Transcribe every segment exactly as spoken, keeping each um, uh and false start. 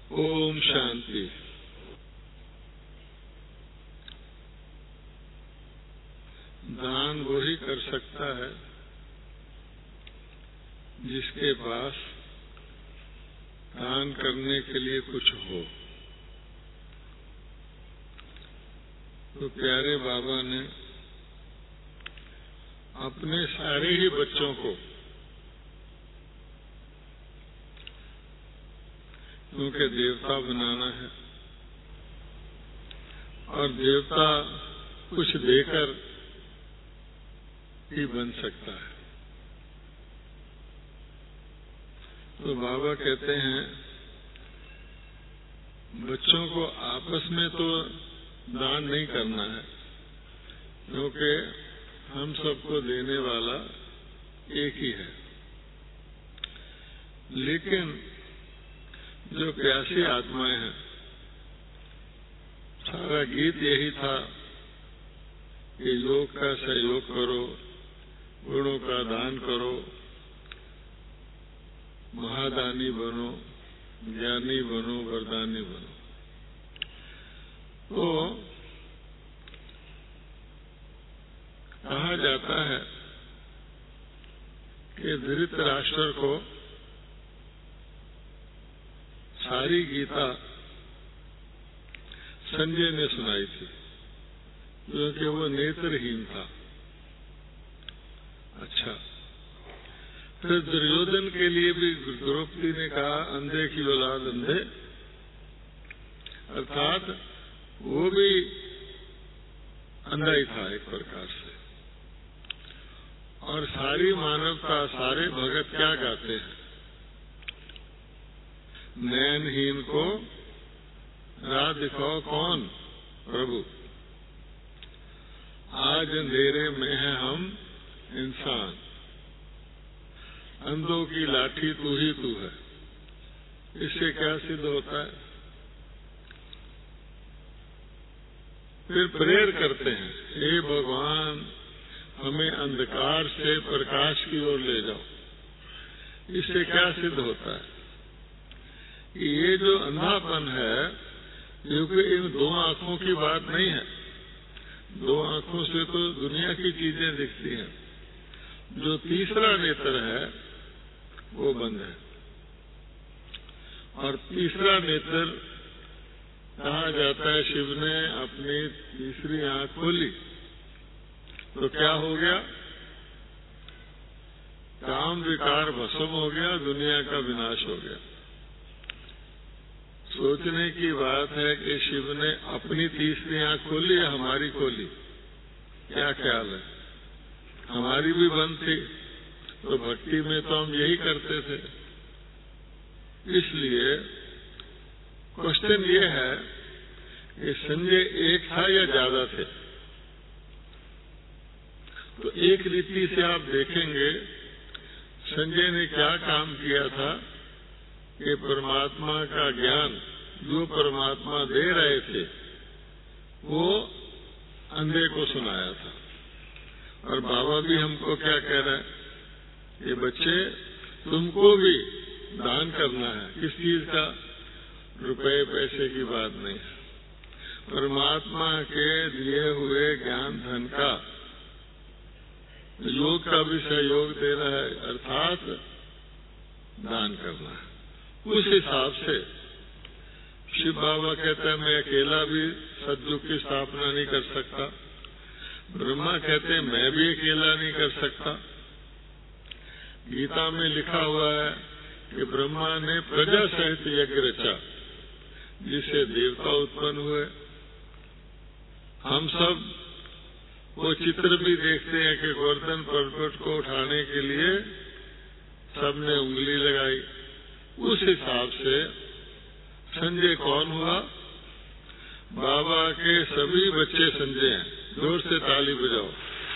ओम शांति। दान वही कर सकता है जिसके पास दान करने के लिए कुछ हो। तो प्यारे बाबा ने अपने सारे ही बच्चों को, क्योंकि देवता बनाना है और देवता कुछ देकर ही बन सकता है, तो बाबा कहते हैं बच्चों को आपस में तो दान नहीं करना है, क्योंकि हम सबको देने वाला एक ही है। लेकिन जो प्यासी आत्माएं हैं, सारा गीत यही था कि योग का सहयोग करो, गुणों का दान करो, महादानी बनो, ज्ञानी बनो, वरदानी बनो। तो कहा जाता है कि धृतराष्ट्र को सारी गीता संजय ने सुनाई थी, क्योंकि वो नेत्रहीन था। अच्छा, फिर दुर्योधन के लिए भी द्रौपदी ने कहा अंधे की औलाद अंधे, अर्थात वो भी अंधा ही था एक प्रकार से। और सारी मानवता, सारे भगत क्या गाते हैं? नयनहीन को राह दिखाओ कौन? प्रभु। आज अंधेरे में है हम इंसान, अंधों की लाठी तू ही तू है। इससे क्या सिद्ध होता है? फिर प्रेर करते हैं, हे भगवान हमें अंधकार से प्रकाश की ओर ले जाओ। इससे क्या सिद्ध होता है कि ये जो अंधापन है, क्योंकि इन दो आंखों की बात नहीं है। दो आंखों से तो दुनिया की चीजें दिखती हैं, जो तीसरा नेत्र है वो बंद है। और तीसरा नेत्र कहा जाता है शिव ने अपनी तीसरी आंख खोली तो क्या हो गया? काम विकार भस्म हो गया, दुनिया का विनाश हो गया। सोचने की बात है कि शिव ने अपनी तीसरी आंख खोली या हमारी खोली? क्या ख्याल है? हमारी भी बंद थी, तो भक्ति में तो हम यही करते थे। इसलिए क्वेश्चन ये है कि संजय एक था या ज्यादा थे? तो एक रीति से आप देखेंगे संजय ने क्या काम किया था कि परमात्मा का ज्ञान जो परमात्मा दे रहे थे वो अंधे को सुनाया था। और बाबा भी हमको क्या कह रहे हैं? ये बच्चे तुमको भी दान करना है। किस चीज का? रुपए पैसे की बात नहीं है, परमात्मा के दिए हुए ज्ञान धन का, योग का भी सहयोग देना है, अर्थात दान करना है। उस हिसाब से शिव बाबा कहता है मैं अकेला भी सतयुग की स्थापना नहीं कर सकता। ब्रह्मा कहते हैं मैं भी अकेला नहीं कर सकता। गीता में लिखा हुआ है कि ब्रह्मा ने प्रजा सहित यज्ञ रचा, जिससे देवता उत्पन्न हुए। हम सब वो चित्र भी देखते हैं कि गोवर्धन पर्वत को उठाने के लिए सबने उंगली लगाई। उस हिसाब से संजय कौन हुआ? बाबा के सभी बच्चे संजय हैं। जोर से ताली बजाओ।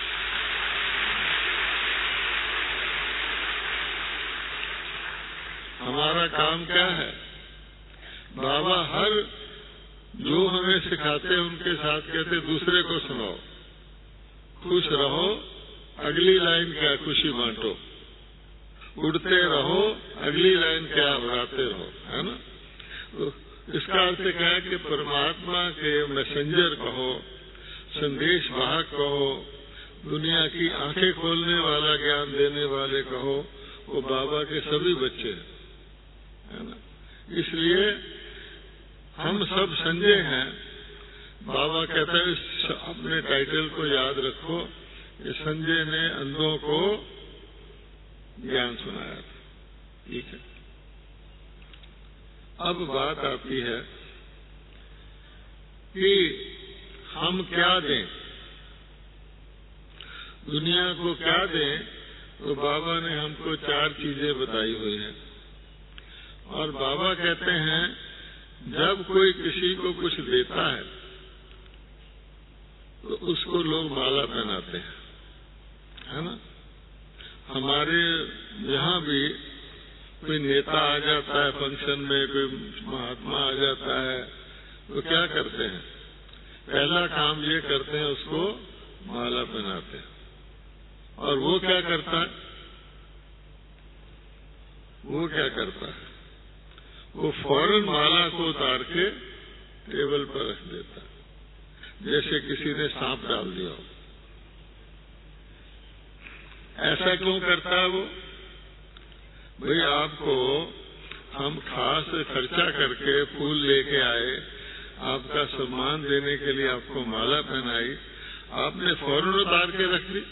हमारा काम क्या है? बाबा हर जो हमें सिखाते हैं उनके साथ कहते दूसरे को सुनाओ, खुश रहो, अगली लाइन क्या? खुशी बांटो। उड़ते रहो, अगली लाइन क्या? उड़ाते रहो, है ना? तो इसका अर्थ क्या है कि परमात्मा के मैसेंजर कहो, संदेश वाहक कहो, दुनिया की आंखें खोलने वाला, ज्ञान देने वाले कहो, वो बाबा के सभी बच्चे हैं, है ना। इसलिए हम सब संजय हैं। बाबा कहते हैं इस अपने टाइटल को याद रखो, कि संजय ने अंधों को ज्ञान सुनाया था। ठीक है, अब बात आती है कि हम क्या दें, दुनिया को क्या दें। तो बाबा ने हमको चार चीजें बताई हुई हैं, और बाबा कहते हैं जब कोई किसी को कुछ देता है तो उसको लोग माला पहनाते हैं, है ना। हमारे यहाँ भी कोई नेता आ जाता है फंक्शन में, कोई महात्मा आ जाता है, तो क्या करते हैं, पहला काम ये करते हैं उसको माला पहनाते हैं। और वो क्या करता है, वो क्या करता है, वो फौरन माला को उतार के टेबल पर रख देता है, जैसे किसी ने सांप डाल दिया हो। ऐसा क्यों करता है वो? भाई आपको हम खास खर्चा करके फूल लेके आए, आपका सम्मान देने के लिए आपको माला पहनाई, आपने फौरन उतार के रख ली।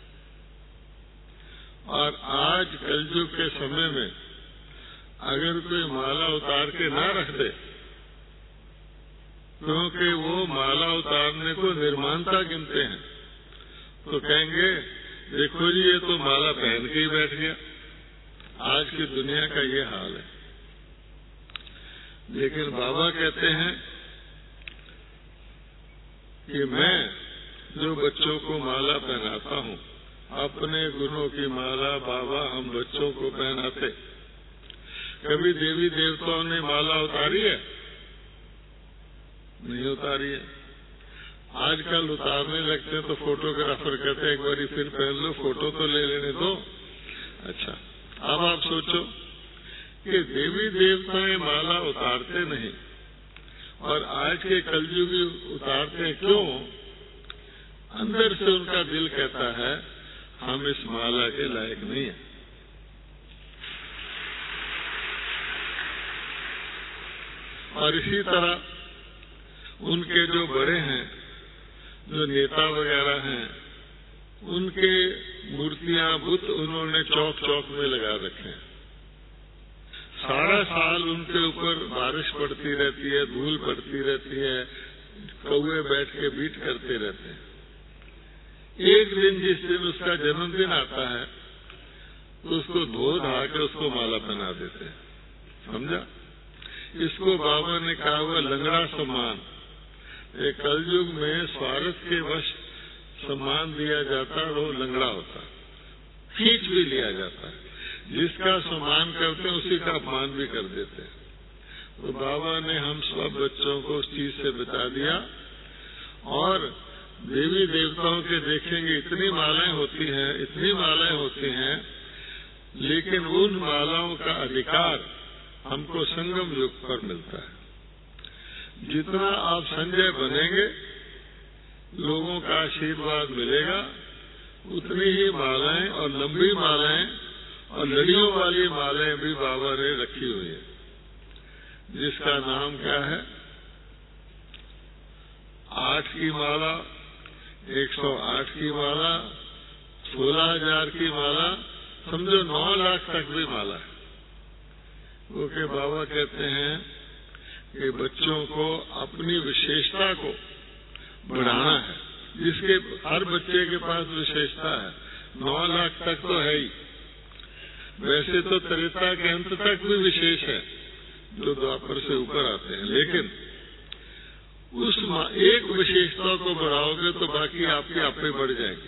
और आज कलयुग के समय में अगर कोई माला उतार के ना रख दे, क्योंकि वो माला उतारने को निर्मानता गिनते हैं, तो कहेंगे देखो जी ये तो माला पहन के ही बैठ गया। आज की दुनिया का ये हाल है। लेकिन बाबा कहते हैं कि मैं जो बच्चों को माला पहनाता हूँ, अपने गुणों की माला बाबा हम बच्चों को पहनाते। कभी देवी देवताओं ने माला उतारी है? नहीं उतारी है। आजकल उतारने लगते हैं तो फोटोग्राफर कहते हैं एक बार फिर पहन लो, फोटो तो ले लेने दो। अच्छा, अब आप सोचो कि देवी देवताएं माला उतारते नहीं और आज के कलयुगी उतारते हैं, क्यों? अंदर से उनका दिल कहता है हम इस माला के लायक नहीं है। और इसी तरह उनके जो बड़े हैं, जो नेता वगैरह हैं, उनके मूर्तियां बुत उन्होंने चौक चौक में लगा रखे हैं। सारा साल उनके ऊपर बारिश पड़ती रहती है, धूल पड़ती रहती है, कौवे बैठ के बीट करते रहते हैं। एक दिन जिस दिन उसका जन्मदिन आता है तो उसको धो धा के उसको माला पहना देते हैं। समझा? इसको बाबा ने कहा हुआ लंगड़ा सम्मान। एक कलयुग में स्वार्थ के वश सम्मान दिया जाता है, वो लंगड़ा होता है, खींच भी लिया जाता है। जिसका सम्मान करते हैं उसी का अपमान भी कर देते हैं। तो बाबा ने हम सब बच्चों को उस चीज से बचा दिया। और देवी देवताओं के देखेंगे इतनी मालाएं होती हैं, इतनी मालाएं होती हैं, लेकिन उन मालाओं का अधिकार हमको संगम युग पर मिलता है। जितना आप संजय बनेंगे, लोगों का आशीर्वाद मिलेगा, उतनी ही मालाएं और लंबी मालाएं और लड़ियों वाली मालाएं भी बाबा ने रखी हुई है, जिसका नाम क्या है? आठ की माला, एक सौ आठ की माला, सोलह हजार की माला, समझो नौ लाख तक भी माला है। वो के बाबा कहते हैं कि बच्चों को अपनी विशेषता को बढ़ाना है, जिसके हर बच्चे के पास विशेषता है। नौ लाख तक तो है ही, वैसे तो त्रेता के अंत तक भी विशेष है जो द्वापर से ऊपर आते हैं, लेकिन उस एक विशेषता को बढ़ाओगे तो बाकी आपकी आपे बढ़ जाएगी।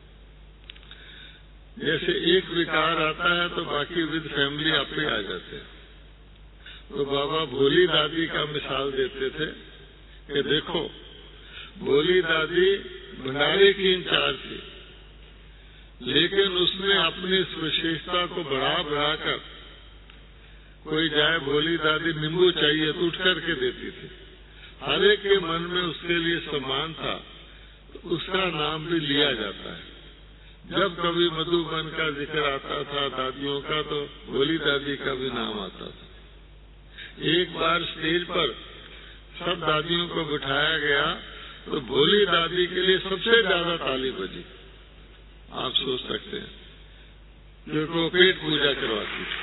जैसे एक विकार आता है तो बाकी विद फैमिली आपे आ जाते हैं। तो बाबा भोली दादी का मिसाल देते थे कि देखो, भोली दादी भंडारे की इंचार्ज थी, लेकिन उसने अपनी इस विशेषता को बढ़ा बढ़ाकर कोई जाए भोली दादी नींबू चाहिए तो उठ करके देती थी। हर एक के मन में उसके लिए सम्मान था, तो उसका नाम भी लिया जाता है। जब कभी मधुबन का जिक्र आता था दादियों का, तो भोली दादी का भी नाम आता था। एक बार स्टेज पर सब दादियों को बिठाया गया तो भोली दादी के लिए सबसे ज्यादा ताली बजी। आप सोच सकते हैं, क्योंकि वो पेट पूजा करवाती थी।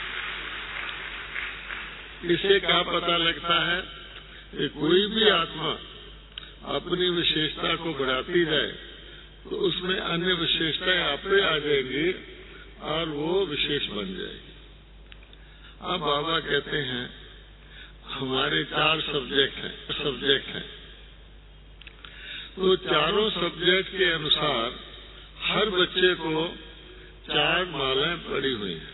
इससे क्या पता लगता है कि कोई भी आत्मा अपनी विशेषता को बढ़ाती जाए तो उसमें अन्य विशेषताएं आपे आ जाएंगी और वो विशेष बन जाएगी। अब बाबा कहते हैं हमारे चार सब्जेक्ट हैं सब्जेक्ट हैं तो चारों सब्जेक्ट के अनुसार हर बच्चे को चार मालाएं पड़ी हुई हैं,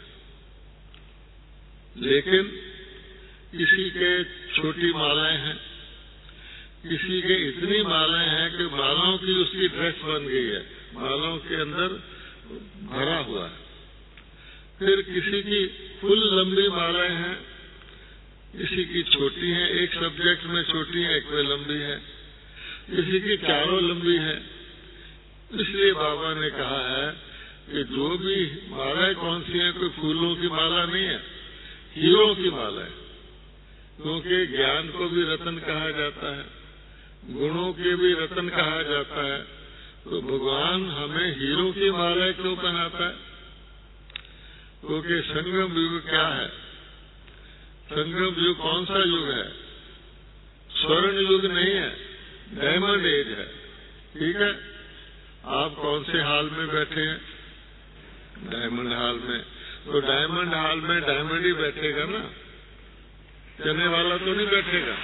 लेकिन किसी के छोटी मालाएं हैं, किसी के इतनी मालाएं हैं कि मालाओं की उसकी ड्रेस बन गई है, मालाओं के अंदर भरा हुआ है। फिर किसी की फुल लंबी मालाएं हैं, किसी की छोटी है, एक सब्जेक्ट में छोटी है, एक में लंबी है, किसी की चारों लंबी है। इसलिए बाबा ने कहा है कि जो भी मालाएं कौन सी है, कोई फूलों की माला नहीं है, हीरों की माला है। क्योंकि ज्ञान को भी रत्न कहा जाता है, गुणों के भी रत्न कहा जाता है, तो भगवान हमें हीरो की मालाएं क्यों पहनाता है? क्योंकि संगम युग क्या है? संगम युग कौन सा युग है? स्वर्ण युग नहीं है, डायमंड एज है। ठीक है, आप कौन से हाल में बैठे हैं? डायमंड हाल में। तो डायमंड हाल में डायमंड ही बैठेगा ना, चलने वाला तो नहीं बैठेगा।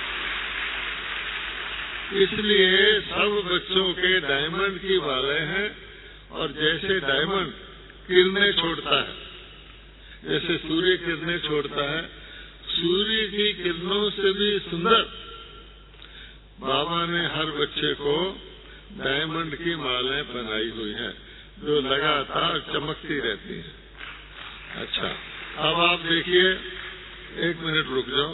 इसलिए सब बच्चों के डायमंड की मालाएं हैं, और जैसे डायमंड किरणें छोड़ता है, जैसे सूर्य किरणें छोड़ता है, सूर्य की किरणों से भी सुंदर बाबा ने हर बच्चे को डायमंड की मालाएं बनाई हुई है, जो लगातार चमकती रहती है। अच्छा, अब आप देखिए, एक मिनट रुक जाओ।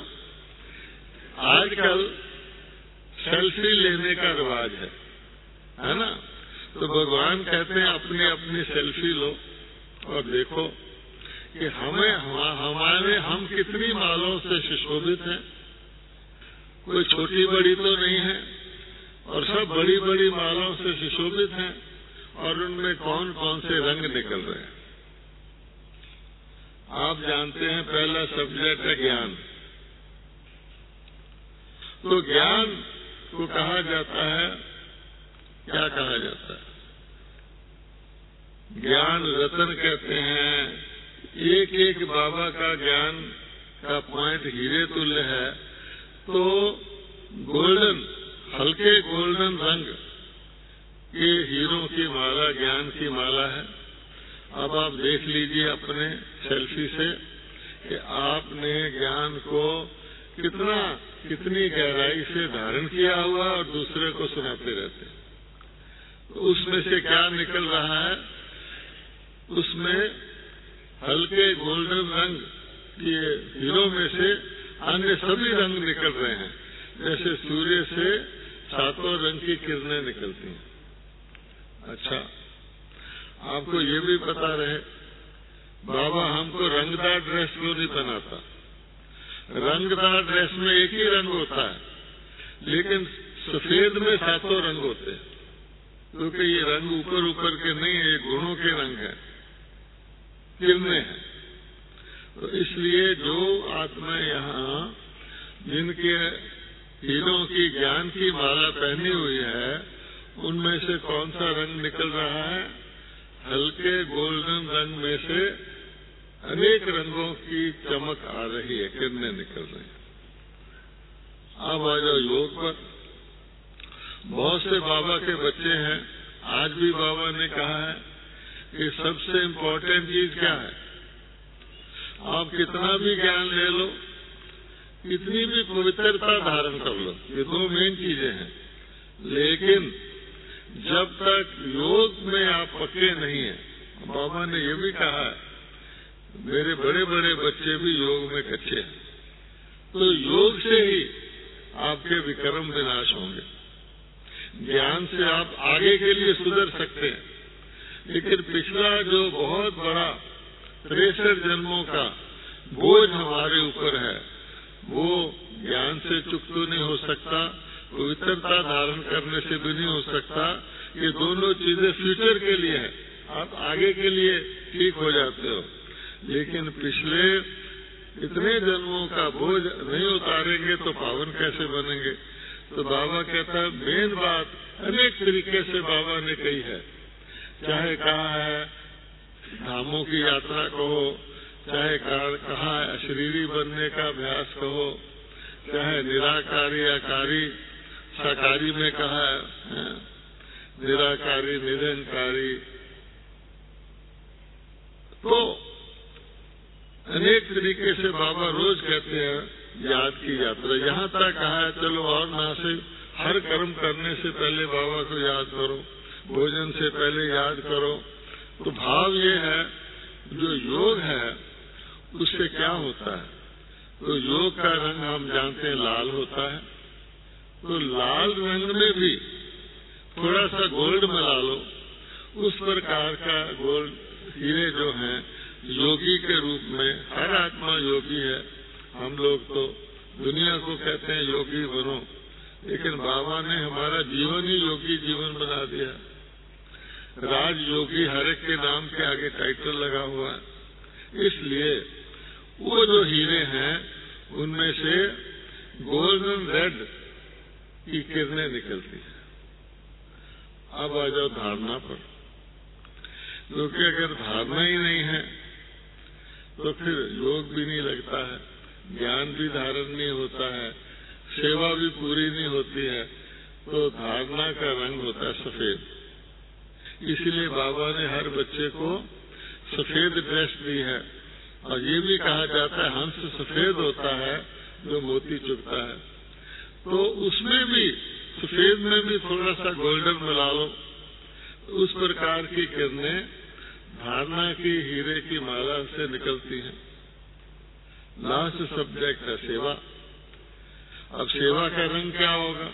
आजकल सेल्फी लेने का रिवाज है, है ना? तो भगवान कहते हैं अपनी अपनी सेल्फी लो और देखो कि हमें हमारे हम कितनी मालाओं से सुशोभित हैं। कोई छोटी बड़ी तो नहीं है, और सब बड़ी बड़ी मालाओं से सुशोभित हैं, और उनमें कौन कौन से रंग निकल रहे हैं। आप जानते हैं पहला सब्जेक्ट है ज्ञान। तो ज्ञान को कहा जाता है, क्या कहा जाता है? ज्ञान रत्न कहते हैं। एक एक बाबा का ज्ञान का पॉइंट हीरे तुल्य है। तो गोल्डन, हल्के गोल्डन रंग के हीरों की माला ज्ञान की माला है। अब आप देख लीजिए अपने सेल्फी से कि आपने ज्ञान को कितना कितनी गहराई से धारण किया हुआ और दूसरे को सुनाते रहते। तो उसमें से क्या निकल रहा है? उसमें हल्के गोल्डन रंग के हीरो में से अन्य सभी रंग निकल रहे हैं, जैसे सूर्य से सातों रंग की किरणें निकलती हैं। अच्छा, आपको ये भी पता रहे, बाबा हमको रंगदार ड्रेस क्यों नहीं पहनाता? रंगदार ड्रेस में एक ही रंग होता है, लेकिन सफेद में सातों रंग होते हैं, क्योंकि ये रंग ऊपर ऊपर के नहीं है, ये गुणों के रंग है, किरणें हैं। तो इसलिए जो आत्मा यहाँ जिनके हीरों की ज्ञान की माला पहनी हुई है, उनमें से कौन सा रंग निकल रहा है? हल्के गोल्डन रंग में से अनेक रंगों की चमक आ रही है, किरणें निकल रही हैं। अब आ जाओ योग पर। बहुत से बाबा के बच्चे हैं, आज भी बाबा ने कहा है कि सबसे इम्पोर्टेंट चीज क्या है? आप कितना भी ज्ञान ले लो, कितनी भी पवित्रता धारण कर लो, ये दो मेन चीजें हैं, लेकिन जब तक योग में आप पक्के नहीं हैं, बाबा ने ये भी कहा है मेरे बड़े बड़े बच्चे भी योग में कच्चे हैं। तो योग से ही आपके विक्रम विनाश होंगे। ज्ञान से आप आगे के लिए सुधर सकते हैं, लेकिन पिछला जो बहुत बड़ा तिरसठ जन्मों का बोझ हमारे ऊपर है, वो ज्ञान से चुक तो नहीं हो सकता, पवित्रता धारण करने से भी नहीं हो सकता। ये दोनों चीजें फ्यूचर के लिए है, आप आगे के लिए ठीक हो जाते हो, लेकिन पिछले इतने जन्मों का बोझ नहीं उतारेंगे तो पावन कैसे बनेंगे। तो बाबा कहता है मेन बात अनेक तरीके से बाबा ने कही है, चाहे कहा है धामों की यात्रा कहो, चाहे कहा है अशरीरी बनने का अभ्यास कहो, चाहे निराकारी आकारी साकारी में कहा है, निराकारी निरंकारी, तो अनेक तरीके से बाबा रोज कहते हैं याद की यात्रा। यहाँ तक कहा है चलो और ना से हर कर्म करने से पहले बाबा को याद करो, भोजन से पहले याद करो। तो भाव ये है जो योग है उससे क्या होता है, तो योग का रंग हम जानते हैं लाल होता है, तो लाल रंग में भी थोड़ा सा गोल्ड मिला लो, उस प्रकार का गोल्ड हीरे जो हैं योगी के रूप में, हर आत्मा योगी है। हम लोग तो दुनिया को कहते हैं योगी बनो, लेकिन बाबा ने हमारा जीवन ही योगी जीवन बना दिया। राज योगी हर एक के नाम के आगे टाइटल लगा हुआ है। इसलिए वो जो हीरे हैं उनमें से गोल्डन रेड की किरणें निकलती है। अब आ जाओ धारणा पर, क्योंकि अगर धारणा ही नहीं है तो फिर योग भी नहीं लगता है, ज्ञान भी धारण नहीं होता है, सेवा भी पूरी नहीं होती है, तो धारणा का रंग होता है सफेद। इसलिए बाबा ने हर बच्चे को सफेद ड्रेस दी है, और ये भी कहा जाता है हंस सफेद होता है जो मोती चुगता है। तो उसमें भी सफेद में भी थोड़ा सा गोल्डन मिला लो, उस प्रकार की किरणें धारणा की हीरे की माला से निकलती हैं। लास्ट सब्जेक्ट है सेवा। अब सेवा का रंग क्या होगा,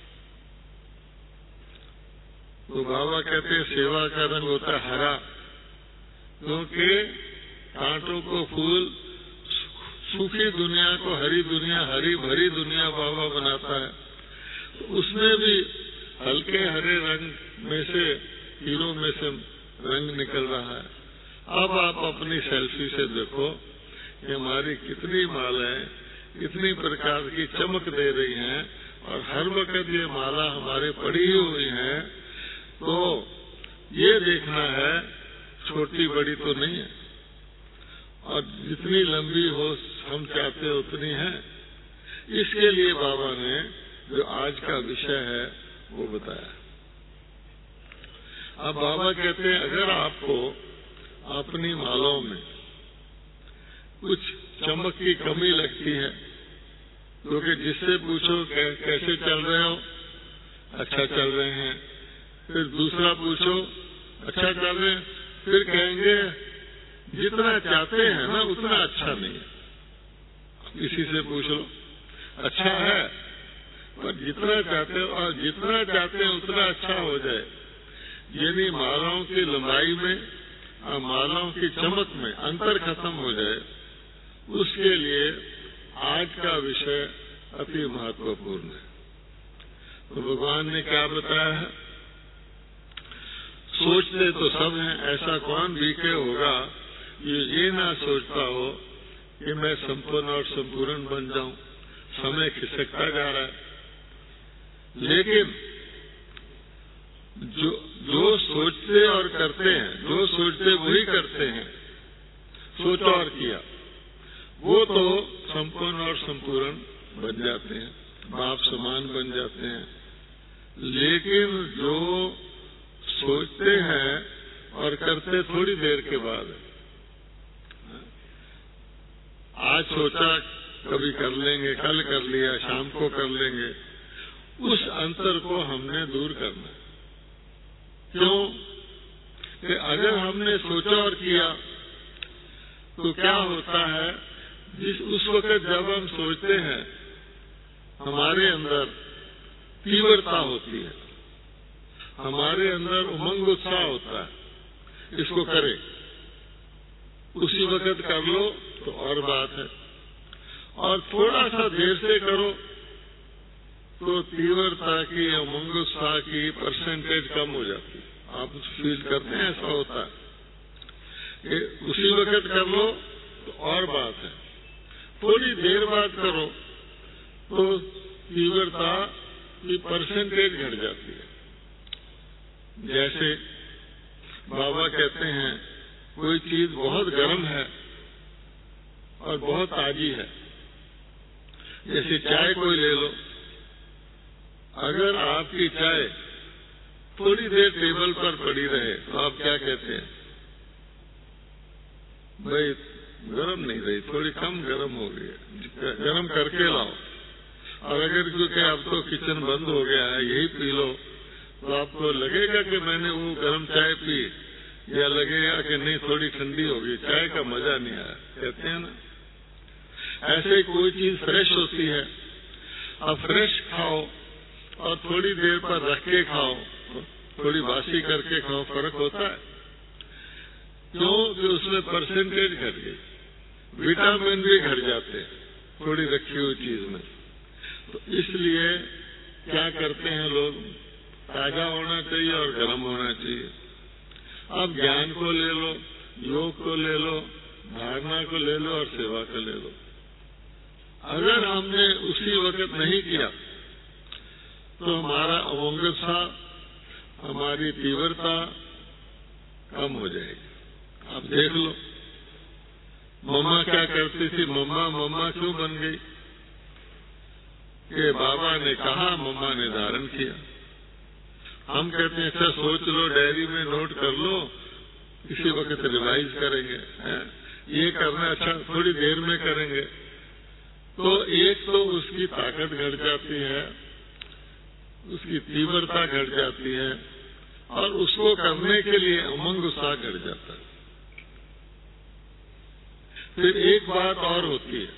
तो बाबा कहते हैं सेवा का रंग होता है हरा, क्योंकि कांटों को फूल, सूखी दुनिया को हरी दुनिया, हरी भरी दुनिया बाबा बनाता है। तो उसमें भी हल्के हरे रंग में से, हीरो में से रंग निकल रहा है। अब आप अपनी सेल्फी से देखो कि हमारी कितनी मालाएं कितनी प्रकार की चमक दे रही हैं, और हर वक्त ये माला हमारे पड़ी हुई है। तो ये देखना है छोटी बड़ी तो नहीं है, और जितनी लंबी हो हम चाहते उतनी है। इसके लिए बाबा ने जो आज का विषय है वो बताया। अब बाबा कहते हैं अगर आपको अपनी मालाओं में कुछ चमक की कमी लगती है, क्योंकि जिससे पूछो कैसे चल रहे हो, अच्छा चल रहे हैं, फिर दूसरा पूछो अच्छा चल रहे हैं, फिर कहेंगे जितना चाहते हैं ना उतना अच्छा नहीं है। किसी से पूछ लो अच्छा है, पर जितना चाहते हो और जितना चाहते हैं उतना अच्छा हो जाए, यानी मालाओं की लंबाई में और मालाओं की चमक में अंतर खत्म हो जाए, उसके लिए आज का विषय अति महत्वपूर्ण है। तो भगवान ने क्या बताया है, सोचते तो सब हैं, ऐसा कौन बीके होगा ये ये ना सोचता हो कि मैं संपूर्ण और संपूर्ण बन जाऊं। समय खिसकता जा रहा है, लेकिन जो जो सोचते और करते हैं, जो सोचते वही करते हैं, सोचा और किया, वो तो संपूर्ण और संपूर्ण बन जाते हैं, बाप समान बन जाते हैं। लेकिन जो सोचते हैं और करते थोड़ी देर के बाद, आज सोचा कभी कर लेंगे, कल कर लिया, शाम को कर लेंगे, उस अंतर को हमने दूर करना है। क्यों कि अगर हमने सोचा और किया तो क्या होता है, जिस उस वक्त जब हम सोचते हैं हमारे अंदर तीव्रता होती है, हमारे अंदर उमंग उत्साह होता है, इसको करें, उसी वक्त कर लो तो और बात है। और थोड़ा सा देर से करो तो तीव्रता की, उमंग उत्साह की परसेंटेज कम हो जाती है। आप फील करते हैं ऐसा होता है। उसी वक्त कर लो तो और बात है, थोड़ी देर बाद करो तो तीव्रता की परसेंटेज घट जाती है। जैसे बाबा कहते हैं कोई चीज बहुत गर्म है और बहुत ताजी है, जैसे चाय कोई ले लो, अगर आपकी चाय थोड़ी देर टेबल पर पड़ी रहे तो आप क्या कहते हैं, भाई गर्म नहीं रही, थोड़ी कम गर्म हो गई है, गर्म करके लाओ। और अगर क्योंकि अब तो किचन बंद हो गया है, यही पी लो, तो आपको लगेगा कि मैंने वो गर्म चाय पी, या लगेगा कि नहीं थोड़ी ठंडी होगी, चाय का मजा नहीं आया, कहते हैं ना। ऐसे कोई चीज फ्रेश होती है, अब फ्रेश खाओ और थोड़ी देर पर रख के खाओ, थोड़ी बासी करके खाओ, फर्क होता है। क्यों कि उसमें परसेंटेज घट गई, विटामिन भी घट जाते हैं थोड़ी रखी हुई चीज में। तो इसलिए क्या करते हैं लोग, ताजा होना चाहिए और गर्म होना चाहिए। अब ज्ञान को ले लो, योग को ले लो, धारणा को ले लो और सेवा को ले लो। अगर हमने उसी वक्त नहीं किया तो हमारा अवंगता, हमारी तीव्रता कम हो जाएगी। आप देख लो, मम्मा क्या करती थी, मम्मा मम्मा क्यों बन गई, कि बाबा ने कहा, मम्मा ने धारण किया। हम कहते हैं अच्छा सोच लो, डायरी में नोट कर लो, इसी वक्त रिवाइज करेंगे, है? ये करना अच्छा थोड़ी देर में करेंगे। तो एक तो उसकी ताकत घट जाती है, उसकी तीव्रता घट जाती है, और उसको करने के लिए उमंग उत्साह घट जाता है। फिर एक बात और होती है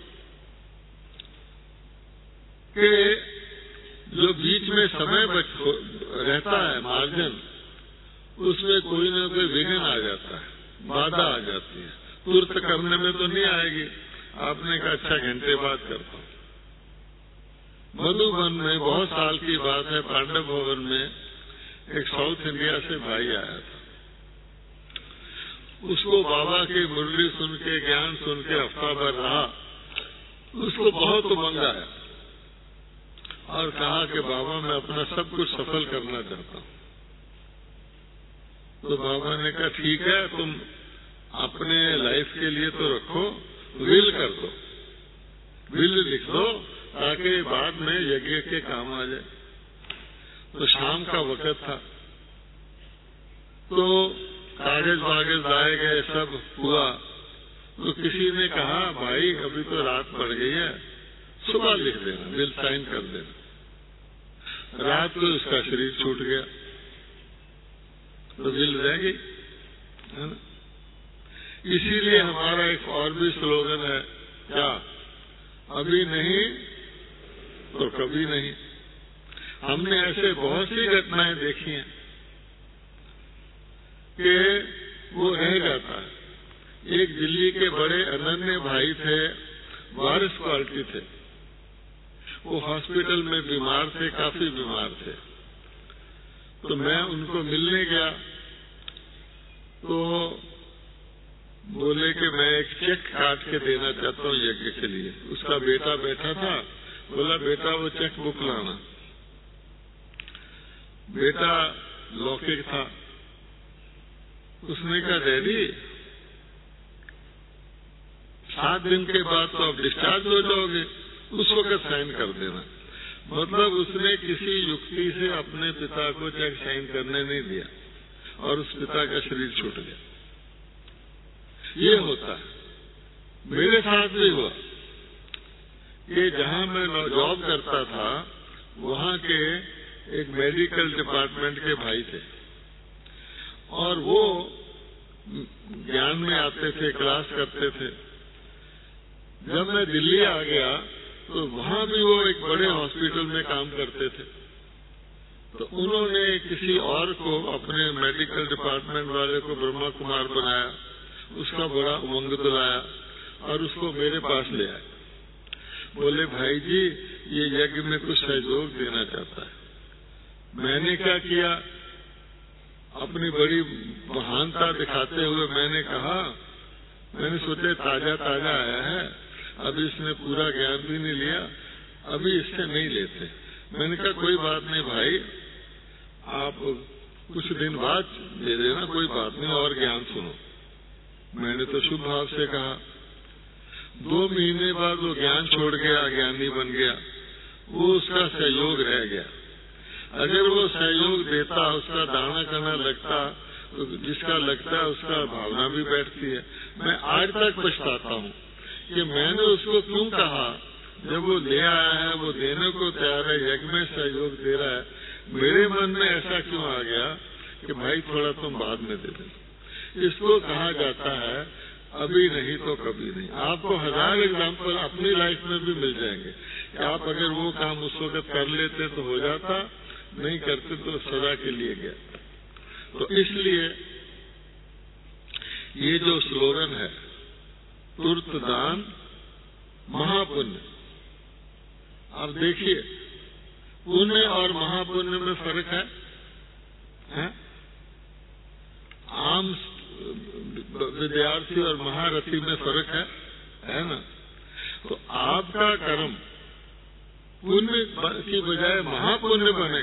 कि जो बीच में समय बच रहता है, मार्जिन, उसमें कोई न कोई विघ्न आ जाता है, बाधा आ जाती है। तुरंत करने में तो नहीं आएगी, आपने कहा अच्छा घंटे बाद करता हूँ। मधुबन में बहुत साल की बात है, पांडव भवन में एक साउथ इंडिया से भाई आया था। उसको बाबा की मुरली सुन के, ज्ञान सुन के हफ्ता भर रहा, उसको बहुत उमंग आया और कहा कि बाबा मैं अपना सब कुछ सफल करना चाहता हूँ। तो बाबा ने कहा ठीक है, तुम अपने लाइफ के लिए तो रखो, विल कर दो, विल लिख दो, ताकि बाद में यज्ञ के काम आ जाए। तो शाम का वक्त था, तो कागज वागज लाए गए, सब हुआ। तो किसी ने कहा भाई अभी तो रात पड़ गई है, सुबह लिख देना, बिल साइन कर देना। रात को उसका शरीर छूट गया, तो बिल रह गई, है ना। इसीलिए हमारा एक और भी स्लोगन है, क्या, अभी नहीं तो कभी नहीं। हमने ऐसे बहुत सी घटनाएं देखी हैं कि वो रह जाता है। एक दिल्ली के बड़े अनन्य भाई थे, वारिस क्वालिटी थे, वो हॉस्पिटल में बीमार थे, काफी बीमार थे। तो मैं उनको मिलने गया, तो बोले कि मैं एक चेक काट के देना चाहता हूँ यज्ञ के लिए। उसका बेटा बैठा था, बोला बेटा वो चेक बुक लाना। बेटा लौकिक था, उसने कहा डैडी सात दिन के बाद तो आप डिस्चार्ज हो जाओगे, उस वक्त साइन कर देना। मतलब उसने किसी युक्ति से अपने पिता को चेक साइन करने नहीं दिया और उस पिता का शरीर छूट गया। ये होता है, मेरे साथ भी हुआ कि जहां मैं जॉब करता था, वहां के एक मेडिकल डिपार्टमेंट के भाई थे, और वो ज्ञान में आते थे, क्लास करते थे। जब मैं दिल्ली आ गया तो वहां भी वो एक बड़े हॉस्पिटल में काम करते थे। तो उन्होंने किसी और को, अपने मेडिकल डिपार्टमेंट वाले को ब्रह्मा कुमार बनाया, उसका बड़ा उमंग दिलाया और उसको मेरे पास ले आए। बोले भाई जी ये यज्ञ में कुछ सहयोग देना चाहता है। मैंने क्या किया, अपनी बड़ी महानता दिखाते हुए मैंने कहा, मैंने सोचे ताजा ताजा आया है, अभी इसने पूरा ज्ञान भी नहीं लिया, अभी इससे नहीं लेते। मैंने कहा कोई बात नहीं भाई, आप कुछ दिन बाद दे देना, कोई बात नहीं, और ज्ञान सुनो। मैंने तो शुभ भाव से कहा। दो महीने बाद वो ज्ञान छोड़ गया, ज्ञानी बन गया। वो उसका सहयोग रह गया। अगर वो सहयोग देता, उसका दाना करना लगता, तो जिसका लगता है उसका भावना भी बैठती है। मैं आज तक पछताता हूँ कि मैंने उसको क्यों कहा। जब वो ले आया है, वो देने को तैयार है, यज्ञ में सहयोग दे रहा है, मेरे मन में ऐसा क्यों आ गया कि भाई थोड़ा तुम बाद में दे दे। इसको कहा जाता है अभी नहीं तो कभी नहीं। आपको हजार एग्जाम्पल अपनी लाइफ में भी मिल जाएंगे कि आप अगर वो काम उस वक्त कर लेते तो हो जाता, नहीं करते तो सदा के लिए गया। तो इसलिए ये जो स्लोगन है तुर्त दान महापुण्य, आप देखिए पुण्य और महापुण्य में फर्क है, है? आम विद्यार्थी और महारथी में फर्क है, है ना? तो आपका कर्म पुण्य की बजाय महापुण्य बने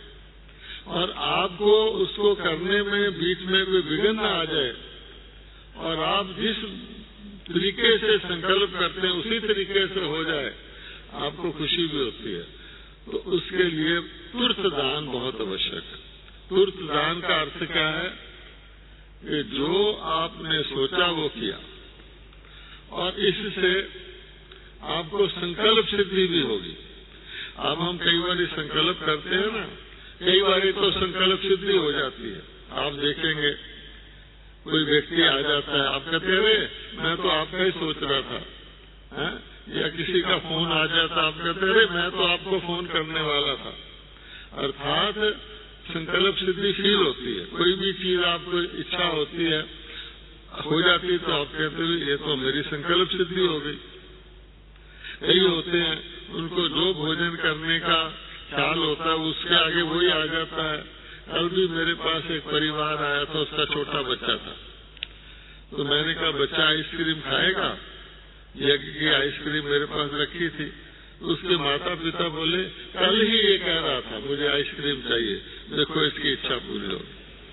और आपको उसको करने में बीच में कोई विघ्न आ जाए और आप जिस तरीके से संकल्प करते हैं उसी तरीके से हो जाए, आपको खुशी भी होती है। तो उसके लिए तुर्त दान बहुत आवश्यक है। तुर्त दान का अर्थ क्या है कि जो आपने सोचा वो किया, और इससे आपको संकल्प सिद्धि भी होगी। अब हम कई बार संकल्प करते हैं ना, कई बार तो संकल्प सिद्धि हो जाती है। आप देखेंगे कोई व्यक्ति आ जाता है, आप कहते हैं मैं तो आपका ही सोच रहा था, है? या किसी का फोन आ जाता, आप कहते हैं मैं तो आपको फोन करने वाला था। अर्थात संकल्प सिद्धि फील होती है। कोई भी चीज आपको इच्छा होती है, हो जाती, तो आप कहते हैं ये तो मेरी संकल्प सिद्धि हो गई। कई होते हैं उनको जो भोजन करने का ख्याल होता है उसके आगे वही आ जाता है। कल भी मेरे पास एक परिवार आया था, उसका छोटा बच्चा था, तो मैंने कहा बच्चा आइसक्रीम खाएगा? यज्ञ की आइसक्रीम मेरे पास रखी थी। उसके माता पिता बोले कल ही ये कह रहा था मुझे आइसक्रीम चाहिए, देखो इसकी इच्छा पूरी हो।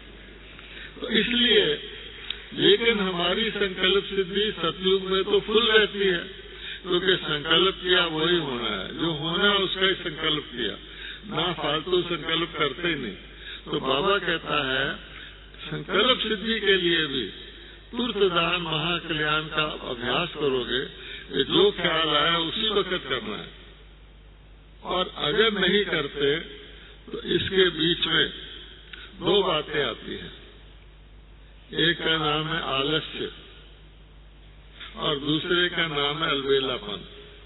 तो इसलिए, लेकिन हमारी संकल्प सिद्धि सतयुग में तो फुल रहती है, क्योंकि संकल्प किया वही होना है, जो होना उसका ही संकल्प किया, ना फालतू संकल्प करते ही नहीं। तो बाबा कहता है संकल्प सिद्धि के लिए भी तुर्त दान महाकल्याण का अभ्यास करोगे, जो ख्याल आया उसी वक्त करना है। और अगर नहीं करते तो इसके बीच में दो बातें आती हैं। एक का नाम है आलस्य और दूसरे का नाम है अलबेलापन।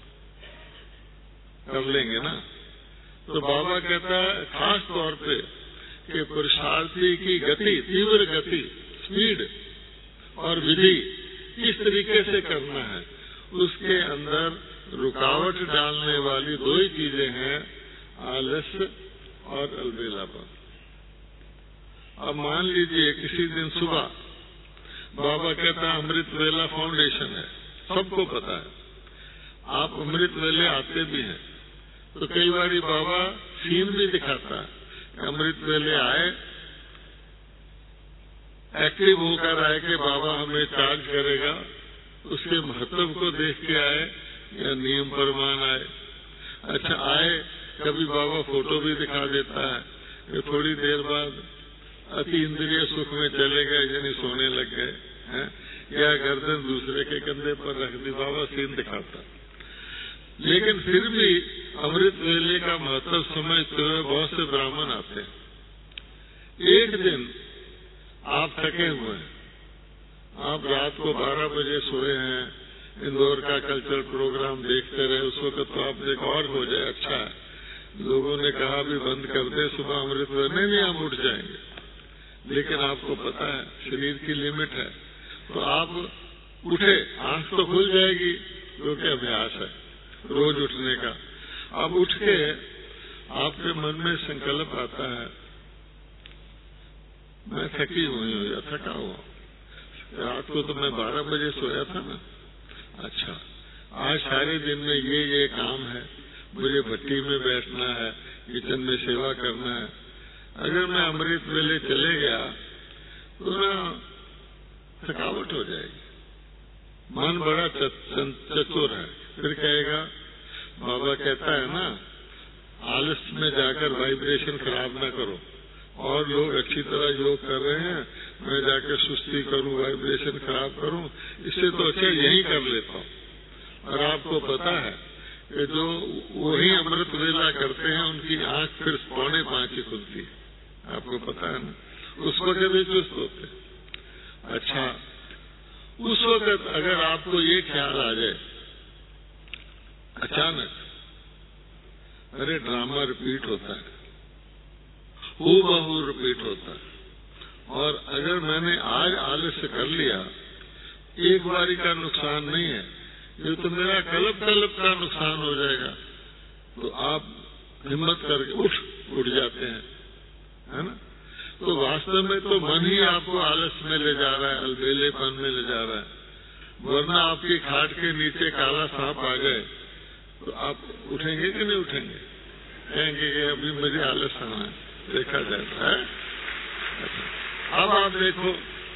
कर लेंगे ना? तो बाबा कहता है खास तौर पे कि पुरुषार्थी की गति, तीव्र गति, स्पीड और विधि किस तरीके से करना है, उसके अंदर रुकावट डालने वाली दो ही चीजें हैं, आलस्य और अलबेलापन। अब मान लीजिए किसी दिन सुबह बाबा कहता है अमृत वेला फाउंडेशन है, सबको पता है, आप अमृत वेले आते भी हैं, तो कई बार बाबा सीन भी दिखाता है, अमृत वेले आए, एक्टिव होकर आए कि बाबा हमें चार्ज करेगा, उसके महत्व को देख के आए या नियम प्रमाण आए। अच्छा आए, कभी बाबा फोटो भी दिखा देता है कि थोड़ी देर बाद अति इंद्रिय सुख में चले गए, यानी सोने लग गए हैं, या गर्दन दूसरे के कंधे पर रख दी, बाबा सीन दिखाता। लेकिन फिर भी अमृत वेले का महत्व समझते हुए बहुत से ब्राह्मण आते हैं। एक दिन आप थके हुए हैं, आप रात को बारह बजे सोए हैं, इंदौर का कल्चरल प्रोग्राम देखते रहे, उस वक्त तो आप एक और हो जाए, अच्छा है। लोगों ने कहा भी बंद कर दे सुबह अमृत वेला, नहीं नहीं हम उठ जाएंगे, लेकिन आपको पता है शरीर की लिमिट है, तो आप उठे, आंख तो खुल जाएगी क्योंकि अभ्यास है रोज उठने का। अब उठ के आपके मन में संकल्प आता है, मैं थकी हुई हूँ या थका हुआ, रात को तो मैं बारह बजे सोया था ना, अच्छा आज सारे दिन में ये ये काम है, मुझे भट्टी में बैठना है, किचन में सेवा करना है। अगर मैं अमृत वेले चले गया तो ना थकावट हो जाएगी। मन बड़ा चतुर है, फिर कहेगा, बाबा कहता है ना, आलस में जाकर वाइब्रेशन खराब ना करो, और लोग अच्छी तरह योग कर रहे हैं, मैं जाकर सुस्ती करूं, वाइब्रेशन खराब करूं, इससे तो अच्छा यही कर लेता हूं। और आपको पता है कि जो वही अमृत वेला करते हैं उनकी आंख फिर पौने पांच ही खुलती है, आपको पता है ना, उस वक्त भी चुस्त होते। अच्छा, उस वक्त अगर आपको ये ख्याल आ जाए अचानक, अरे ड्रामा रिपीट होता है, हूबहू रिपीट होता है, और अगर मैंने आज आलस्य कर लिया, एक बारी का नुकसान नहीं है, ये तो मेरा कल्प कल्प का नुकसान हो जाएगा। तो आप हिम्मत करके उठ उठ जाते हैं, है ना। तो वास्तव में तो मन ही आपको आलस में ले जा रहा है, अलबेलेपन में ले जा रहा है। वरना आपकी खाट के नीचे काला सांप आ जाए तो आप उठेंगे कि नहीं उठेंगे? कहेंगे कि अभी मुझे आलस आना है, देखा जाता है। अच्छा, अब आप देखो,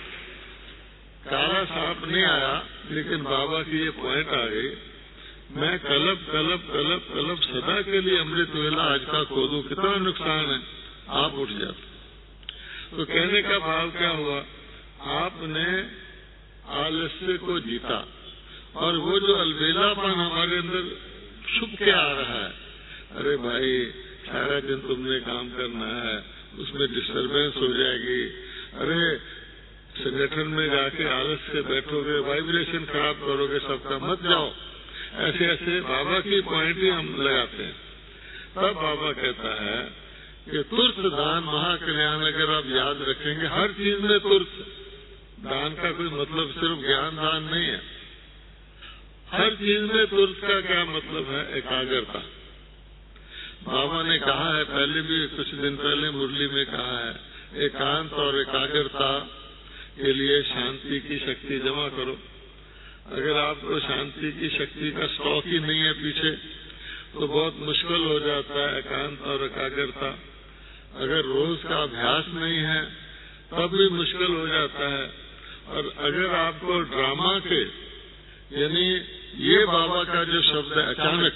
काला सांप नहीं आया, लेकिन बाबा की ये पॉइंट आ गई, मैं कल्प कल्प कल्प कल्प सदा के लिए अमृत वेला आज का खो दूं, कितना नुकसान है, आप उठ जाते। तो कहने का भाव क्या हुआ, आपने आलस्य को जीता, और वो जो अलबेलापन हमारे अंदर छुप के आ रहा है, अरे भाई सारा दिन तुमने काम करना है, उसमें डिस्टर्बेंस हो जाएगी, अरे संगठन में जाके आलस से बैठोगे, वाइब्रेशन खराब करोगे सबका, मत जाओ। ऐसे ऐसे बाबा की पॉइंट ही हम लगाते हैं। तब बाबा कहता है कि तुर्त दान महाकल्याण, अगर आप याद रखेंगे, हर चीज में तुर्त दान का कोई मतलब सिर्फ ज्ञान दान नहीं है, हर चीज में तुर्त का क्या मतलब है, एकाग्रता। बाबा ने कहा है, पहले भी कुछ दिन पहले मुरली में कहा है, एकांत और एकाग्रता के लिए शांति की शक्ति जमा करो। अगर आपको शांति की शक्ति का स्टॉक ही नहीं है पीछे, तो बहुत मुश्किल हो जाता है एकांत और एकाग्रता। अगर रोज का अभ्यास नहीं है तब भी मुश्किल हो जाता है। और अगर आपको ड्रामा के, यानी ये बाबा का जो शब्द है अचानक,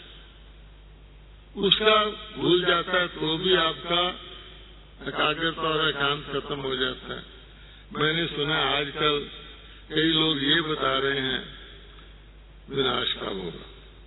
उसका भूल जाता है तो भी आपका एकाग्रता और एकांत खत्म हो जाता है। मैंने सुना आजकल कई लोग ये बता रहे हैं विनाश कब होगा।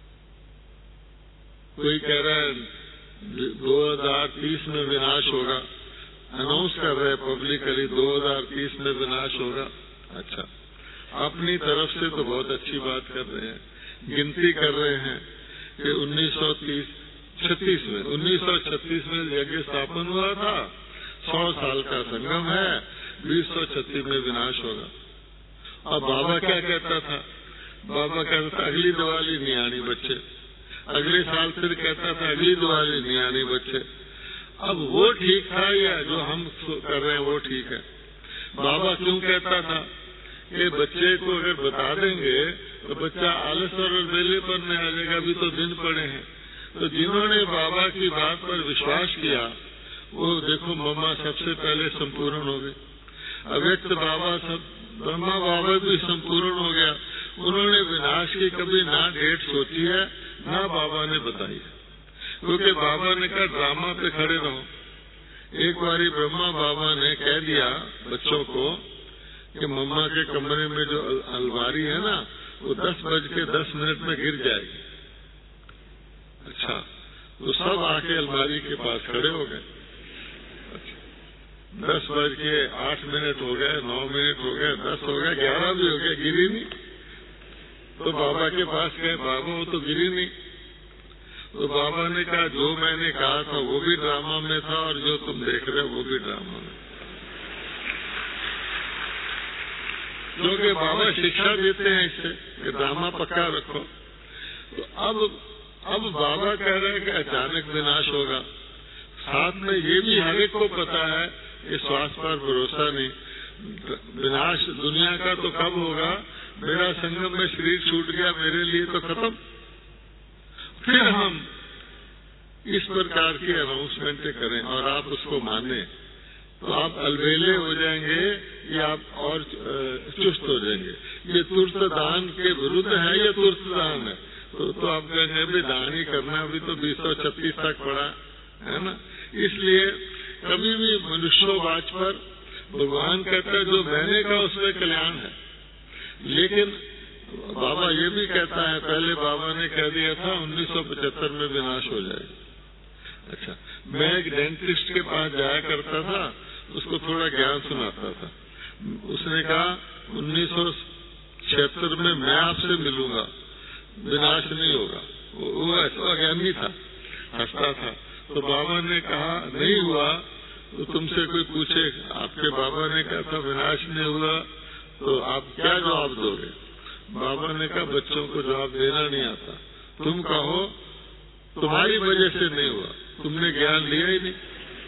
कोई कह रहा है दो हजार तीस में विनाश होगा, अनाउंस कर रहे हैं पब्लिकली दो हजार तीस में विनाश होगा। अच्छा, अपनी तरफ से तो बहुत अच्छी बात कर रहे हैं, गिनती कर रहे हैं कि उन्नीस सौ तीस छत्तीस में उन्नीस सौ छत्तीस में यज्ञ स्थापन हुआ था, सौ साल का संगम है, बीस सौ छत्तीस में विनाश होगा। अब बाबा क्या कहता था, बाबा कहता था अगली दिवाली नहीं आनी बच्चे, अगले साल फिर कहता था अगली दिवाली नहीं आनी बच्चे। अब वो ठीक था या जो हम कर रहे हैं वो ठीक है? बाबा क्यों कहता था कि बच्चे को अगर बता देंगे तो बच्चा आलस और बेलेपन में आ जाएगा, अभी तो दिन पड़े हैं। तो जिन्होंने बाबा की बात पर विश्वास किया वो देखो मम्मा सबसे पहले संपूर्ण हो गए, अव्यक्त बाबा सब, ब्रह्मा बाबा भी संपूर्ण हो गया। उन्होंने विनाश की कभी ना डेट सोची है ना बाबा ने बताई है, क्योंकि बाबा ने कहा ड्रामा पे खड़े रहो। एक बारी ब्रह्मा बाबा ने कह दिया बच्चों को कि मम्मा के कमरे में जो अलमारी है ना वो दस बज के दस मिनट में गिर जाएगी। अच्छा, तो सब आके अलमारी के पास खड़े हो गए। अच्छा, दस बज के आठ मिनट हो गए, नौ मिनट हो गए, दस हो गए, ग्यारह भी हो गए, गिरी नहीं। तो बाबा के पास गए, बाबा वो तो गिरी नहीं। तो बाबा ने कहा जो मैंने कहा था वो भी ड्रामा में था और जो तुम देख रहे हो वो भी ड्रामा में। क्योंकि बाबा शिक्षा देते हैं इससे कि ड्रामा पक्का रखो। तो अब अब बाबा कह रहे हैं कि अचानक विनाश होगा। साथ में ये भी हर एक को पता है कि स्वास्थ्य पर भरोसा नहीं, विनाश दुनिया का तो कब होगा, मेरा संगम में शरीर छूट गया, मेरे लिए तो खत्म। फिर हम इस प्रकार की अनाउंसमेंट करें और आप उसको माने तो आप अलबेले हो जाएंगे या आप और चुस्त हो जाएंगे। ये तुर्त दान के विरुद्ध है या तुर्त दान है? तो, तो आप कहेंगे भी दान ही करना, अभी तो बीस सौ छत्तीस तक पड़ा है ना। इसलिए कभी भी मनुष्यवाच पर भगवान कहता है जो मैंने कहा उसमें कल्याण है। लेकिन बाबा ये भी कहता है, पहले बाबा ने कह दिया था उन्नीस सौ पचहत्तर में विनाश हो जाएगा। अच्छा, मैं एक डेंटिस्ट के पास जाया करता था, उसको थोड़ा ज्ञान सुनाता था। उसने कहा उन्नीस सौ छिहत्तर में मैं आपसे मिलूंगा, विनाश नहीं होगा। वो ऐसा अज्ञानी था, हंसता था। तो बाबा ने कहा नहीं हुआ तो तुमसे कोई पूछे, आपके बाबा ने कहा था विनाश नहीं हुआ, तो आप क्या जवाब दोगे? बाबा ने कहा बच्चों को जवाब देना नहीं आता, तुम कहो तुम्हारी वजह से नहीं हुआ, तुमने ज्ञान लिया ही नहीं।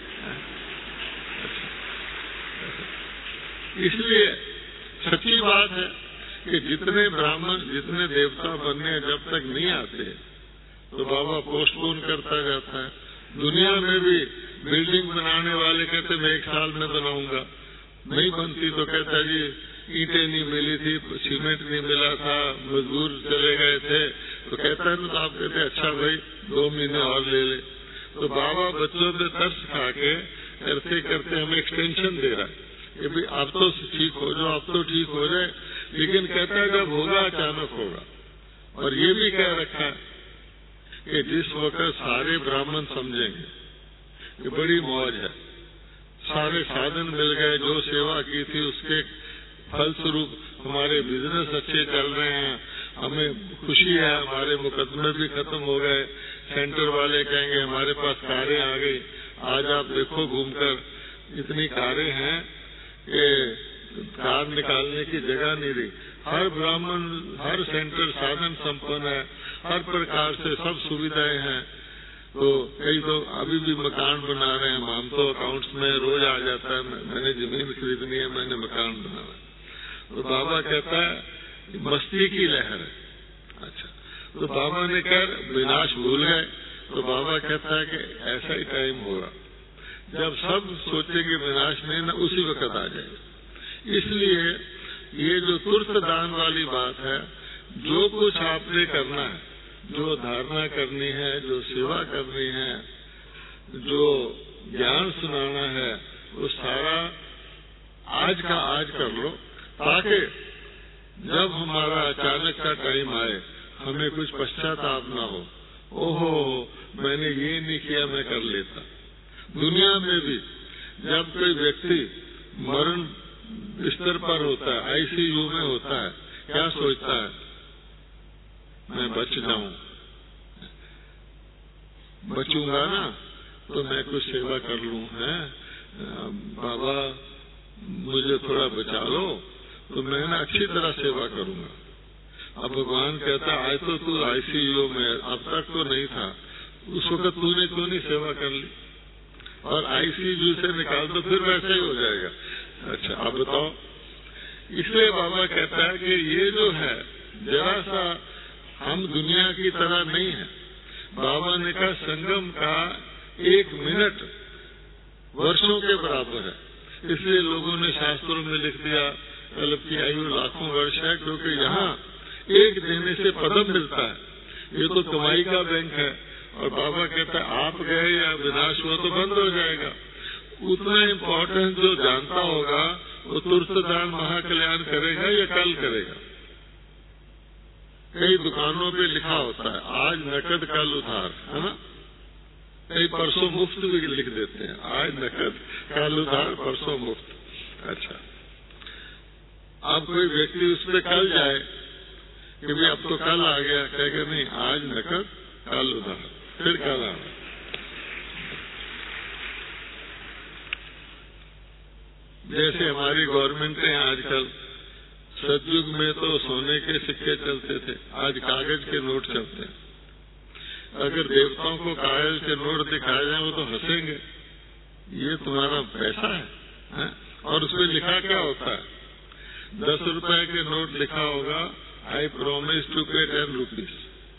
इसलिए सच्ची बात है कि जितने ब्राह्मण, जितने देवता बनने जब तक नहीं आते तो बाबा पोस्टपोन करता जाता है। दुनिया में भी बिल्डिंग बनाने वाले कहते मैं एक साल में बनाऊंगा, नहीं बनती तो कहता जी ईंटें नहीं मिली थी, सीमेंट नहीं मिला था, मजदूर चले गए थे, तो कहता है तो आप कहते अच्छा भाई दो महीने और ले ले। तो बाबा बच्चों से तरस खा के करते करते हमें एक्सटेंशन दे रहा है कि भाई अब तो ठीक हो जाओ, अब तो ठीक हो जाए। लेकिन कहता है जब होगा अचानक होगा। और ये भी कह रखा है कि जिस वक्त सारे ब्राह्मण समझेंगे कि बड़ी मौज है, सारे साधन मिल गए, जो सेवा की थी उसके फलस्वरूप हमारे बिजनेस अच्छे चल रहे हैं, हमें खुशी है, हमारे मुकदमे भी खत्म हो गए, सेंटर वाले कहेंगे हमारे पास कारें आ गई, आज आप देखो घूमकर इतनी कारें हैं कि कार निकालने की जगह नहीं रही। हर ब्राह्मण, हर सेंटर साधन संपन्न है, हर प्रकार से सब सुविधाएं हैं। तो कई तो अभी भी मकान बना रहे हैं, हम तो अकाउंट्स में रोज आ जाता है मैंने जमीन खरीदनी है, मैंने मकान बनाना है। तो बाबा कहता है मस्ती की लहर है। अच्छा, तो बाबा ने कहा विनाश भूल गए। तो बाबा कहता है कि ऐसा ही टाइम होगा जब सब सोचेंगे विनाश नहीं ना, उसी वक्त आ जाएगा। इसलिए ये जो तुर्त दान वाली बात है, जो कुछ आपने करना है, जो धारणा करनी है, जो सेवा करनी है, जो ज्ञान सुनाना है, वो सारा आज का आज कर लो, ताकि जब हमारा अचानक का टाइम आए हमें कुछ पश्चाताप ना हो, ओहो मैंने ये नहीं किया, मैं कर लेता। दुनिया में भी जब कोई व्यक्ति मरण बिस्तर पर होता है, आईसीयू में होता है, क्या सोचता है? मैं बच जाऊं, बचूंगा ना तो मैं कुछ सेवा कर लूं, है बाबा मुझे थोड़ा बचा लो तो मैं ना अच्छी तरह सेवा करूंगा। अब भगवान कहता आज तो तू आईसीयू में, अब तक तो नहीं था, उस वक्त तूने क्यों नहीं सेवा कर ली? और आईसीयू से निकाल दो फिर वैसे ही हो जाएगा। अच्छा अब बताओ। इसलिए बाबा कहता है कि ये जो है जरा सा हम दुनिया की तरह नहीं है। बाबा ने कहा संगम का एक मिनट वर्षों के बराबर है। इसलिए लोगों ने शास्त्रों में लिख दिया कल्प की आयु लाखों वर्ष है, क्योंकि यहाँ एक देने से पदम मिलता है। ये तो कमाई का बैंक है। और बाबा कहता है आप गए या विनाश हुआ तो बंद हो जाएगा। उतना इम्पोर्टेंट जो जानता होगा वो तुरंत दान महाकल्याण करेगा या कल करेगा। कई दुकानों पे लिखा होता है आज नकद कल उधार, है ना। कई परसों मुफ्त भी लिख देते हैं, आज नकद कल उधार परसों मुफ्त। अच्छा, अब कोई व्यक्ति उस पर कल जाए कि भाई अब तो कल आ गया, कहेगा नहीं आज नकद कल उधार, फिर कल आना। जैसे हमारी गवर्नमेंट है आजकल, सतयुग में तो सोने के सिक्के चलते थे, आज कागज के नोट चलते हैं। अगर देवताओं को कागज के नोट दिखाए जाए वो तो हंसेंगे, ये तुम्हारा पैसा है, है? और उसमें लिखा क्या होता है? दस रुपए के नोट लिखा होगा I promise to pay ten rupees,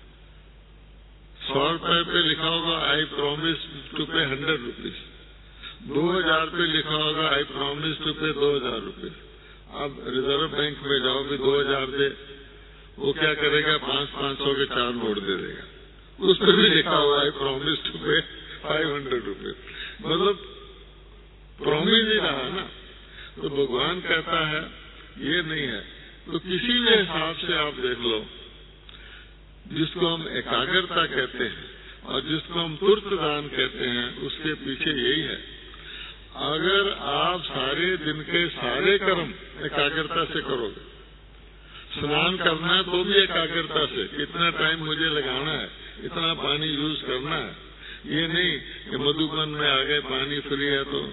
सौ रुपए पे लिखा होगा I promise to pay hundred rupees, दो हजार पे लिखा होगा आई प्रोमिस टू पे दो हजार रुपीज। अब रिजर्व बैंक में जाओ भी दो हजार दे, वो क्या करेगा? पांच पांच सौ के चार नोट दे देगा, उस पर भी लिखा हुआ I promise to pay five hundred rupees, मतलब प्रॉमिस ही रहा ना। तो भगवान कहता है ये नहीं है। तो किसी भी हिसाब से आप देख लो, जिसको हम एकाग्रता कहते हैं और जिसको हम तुर्त दान कहते हैं, उसके पीछे यही है। अगर आप सारे दिन के सारे कर्म एकाग्रता से करोगे, स्नान करना है तो भी एकाग्रता से, कितना टाइम मुझे लगाना है, इतना पानी यूज करना है, ये नहीं कि मधुबन में आ गए पानी फ्री है तो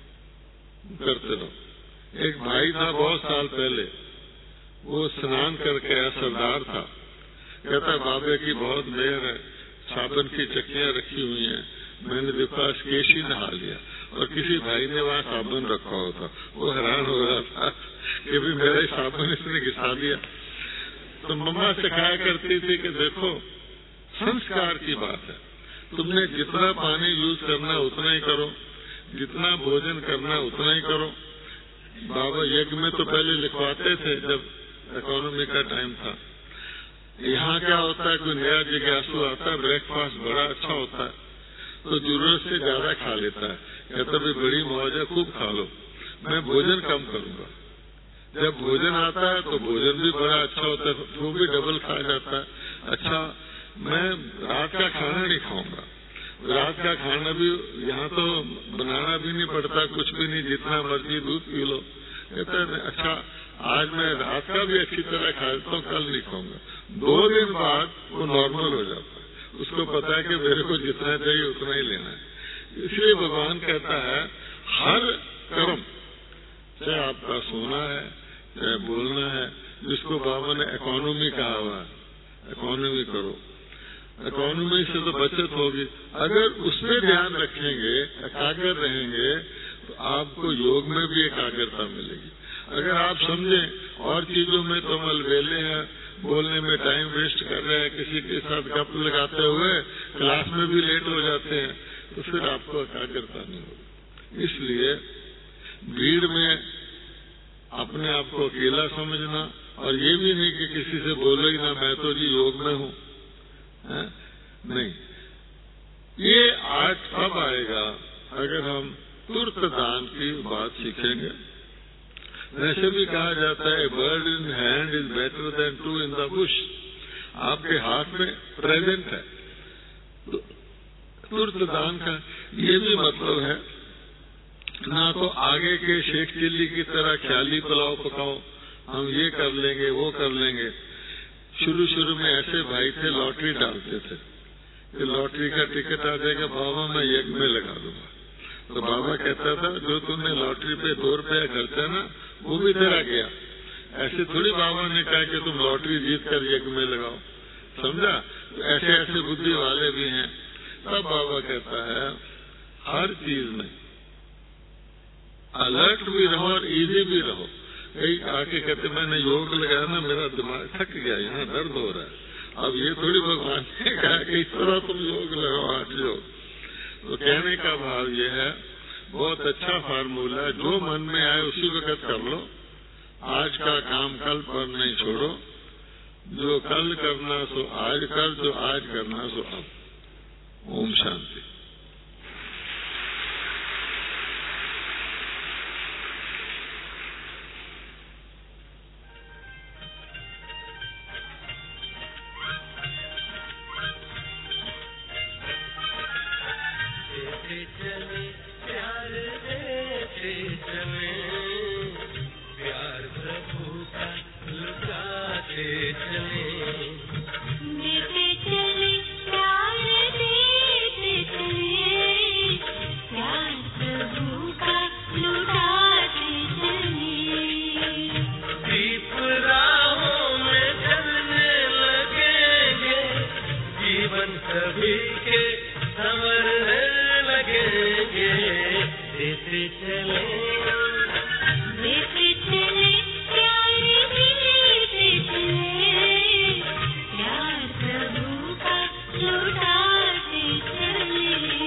करते रहो। एक भाई था बहुत साल पहले, वो स्नान करके आया, सरदार था, कहता बाबे की बहुत मेहर है, साबन की चक्कियां रखी हुई हैं, मैंने देखा केश ही नहा लिया, और किसी भाई ने वहाँ साबुन रखा हुआ था, वो हैरान हो रहा था कि भी मेरा साबुन इसने घिसा दिया। तो मम्मा सिखाया करती थी कि देखो संस्कार की बात है, तुमने जितना पानी यूज करना उतना ही करो, जितना भोजन करना उतना ही करो। बाबा यज्ञ में तो पहले लिखवाते थे जब इकोनॉमी का टाइम था। यहाँ क्या होता है, कोई नया जिज्ञासु आता है, ब्रेकफास्ट बड़ा अच्छा होता है तो जरूरत से ज्यादा खा लेता है, कहता भी बड़ी मौज है, खूब खा लो, मैं भोजन कम करूंगा। जब भोजन आता है तो भोजन भी बड़ा अच्छा होता है, वो भी डबल खा जाता है। अच्छा, मैं रात का खाना नहीं खाऊंगा, रात का खाना भी यहाँ तो बनाना भी नहीं पड़ता, कुछ भी नहीं, जितना मर्जी दूध पी लो। कहता है अच्छा आज मैं रात का भी अच्छी तरह खा लेता हूँ, कल नहीं खाऊंगा। दो दिन बाद वो नॉर्मल हो जाता है, उसको पता है कि मेरे को जितना चाहिए उतना ही लेना है। इसलिए भगवान कहता है हर कर्म, चाहे आपका सोना है, चाहे बोलना है, जिसको बाबा ने इकोनॉमी कहा हुआ, इकोनॉमी करो। इकोनॉमी से तो बचत होगी, अगर उस पर ध्यान रखेंगे, एकाग्र रहेंगे, तो आपको योग में भी एकाग्रता मिलेगी। अगर आप समझें और चीजों में तो अलबेले हैं, बोलने में टाइम वेस्ट कर रहे हैं, किसी के साथ गप लगाते हुए क्लास में भी लेट हो जाते हैं, तो फिर आपको एकाग्रता नहीं होगी। इसलिए भीड़ में अपने आप को अकेला समझना, और ये भी नहीं कि किसी से बोलो ही ना मैं तो जी योग में हूँ, नहीं। ये आज तब आएगा अगर हम तुर्त दान की बात सीखेंगे। वैसे भी कहा जाता है bird in hand is better than two in the bush, आपके हाथ में प्रेजेंट है। तो तुर्त दान का ये भी मतलब है ना तो आगे के शेख चिल्ली की तरह ख्याली पुलाव पकाओ, हम ये कर लेंगे वो कर लेंगे। शुरू शुरू में ऐसे भाई थे लॉटरी डालते थे कि लॉटरी का टिकट आ जाएगा, बाबा मैं यज्ञ में लगा दूंगा। तो बाबा कहता था जो तुमने लॉटरी पे दो रुपया खर्चा ना वो भी तेरा गया। ऐसे थोड़ी बाबा ने कहा कि तुम लॉटरी जीत कर यज्ञ में लगाओ, समझा? तो ऐसे ऐसे बुद्धि वाले भी हैं। तब बाबा कहता है हर चीज में अलर्ट भी रहो और इजी भी रहो। कई आके कहते मैंने योग लगाया ना मेरा दिमाग थक गया, यहाँ दर्द हो रहा है। अब ये थोड़ी भगवान ने कहा कि इस तरह तुम योग लगाओ आज योग। तो कहने का भाव ये है, बहुत अच्छा फार्मूला है, जो मन में आए उसी वक्त कर लो। आज का काम कल पर नहीं छोड़ो, जो कल करना सो आज कर, जो आज करना सो अब। ओम शांति। सभी के संवरने लगेंगे। देते चले देते चले प्यार देते चले, प्यार प्रभु का लुटाते चले।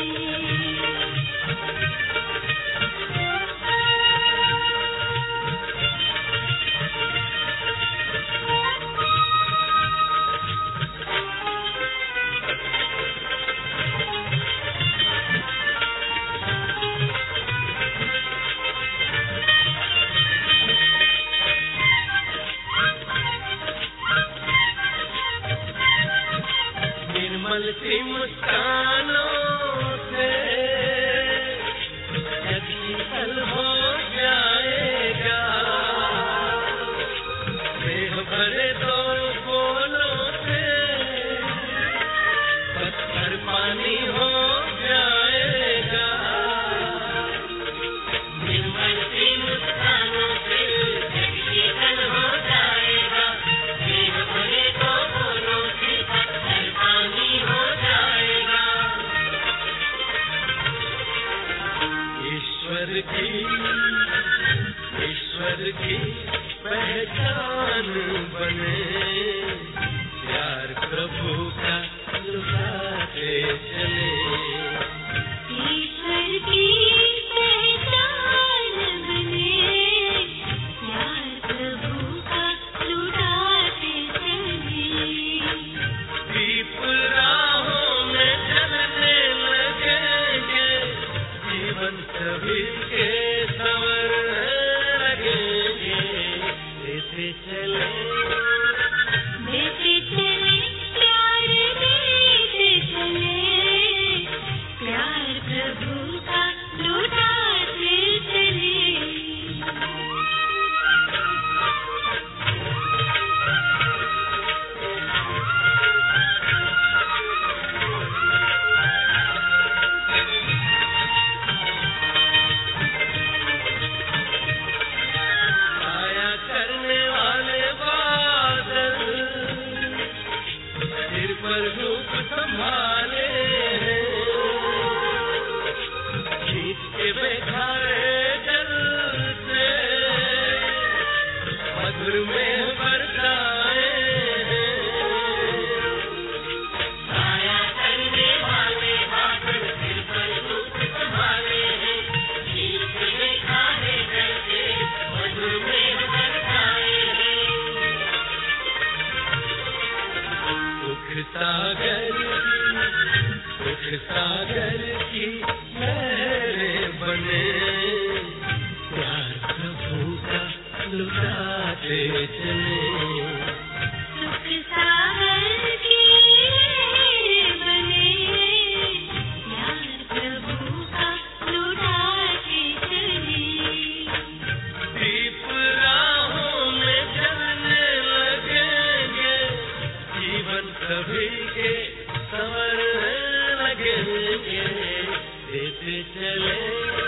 निर्मल सी मुस्कानों से जग शीतल हो जाएगा। स्नेह भरे दो बोलों से पत्थर पानी हो जाएगा। निर्मल सी मुस्कानों से जग शीतल हो जाएगा। स्नेह भरे दो बोलों से पत्थर पानी हो जाएगा। ईश्वर की ईश्वर की पहचान बने, प्यार प्रभु का लुटाते चले। ईश्वर की पहचान बने, प्यार प्रभु का लुटाते चले। दीप राहों में जलने लगेंगे, जीवन सभी के संवरने लगेंगे। देते चले देते चले प्यार देते चले, प्यार प्रभु का लुटाते चले। छाया करने वाले बादल सिर पर रूप संभाले हैं। खींच के बैठाए जल से मधुर में बरसाए हैं। छाया करने वाले बादल सिर पर रूप संभाले हैं। खींच के बैठाए जल से मधुर में बरसाए हैं। सुख सागर सुख सागर की लहरें बने, प्यार प्रभु का लुटाते चले। सुख सागर की लहरें बने, प्यार प्रभु का लुटाते चले। दीप राहों में जलने लगेंगे, जीवन सभी के संवरने लगेंगे। देते चले